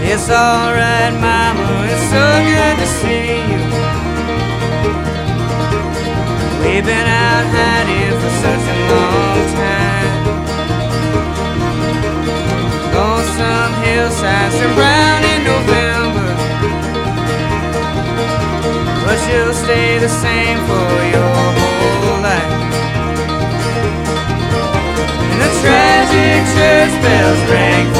It's alright, Mama, it's so good to see you. We've been out hiding for such a long time. Lonesome hillsides turn brown in November, but you'll stay the same for your whole life. And the tragic church bells ring